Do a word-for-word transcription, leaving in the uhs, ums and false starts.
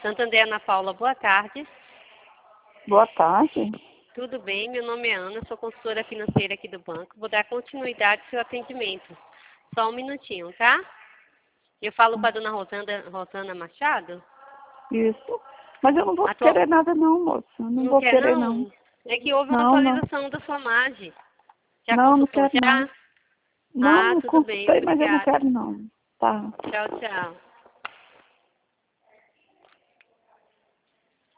Santander, Ana Paula, boa tarde. Boa tarde. Tudo bem? Meu nome é Ana, sou consultora financeira aqui do banco. Vou dar continuidade ao seu atendimento. Só um minutinho, tá? Eu falo com a dona Rosana, Rosana Machado? Isso. Mas eu não vou Atual... querer nada não, moça. Não, não vou quer, querer não? não. É que houve uma Não, não. atualização da sua margem. Já Não, não consultou quero já? não. Não, Ah, não tudo bem, consultei, mas eu não obrigada. quero não. Tá. Tchau, tchau.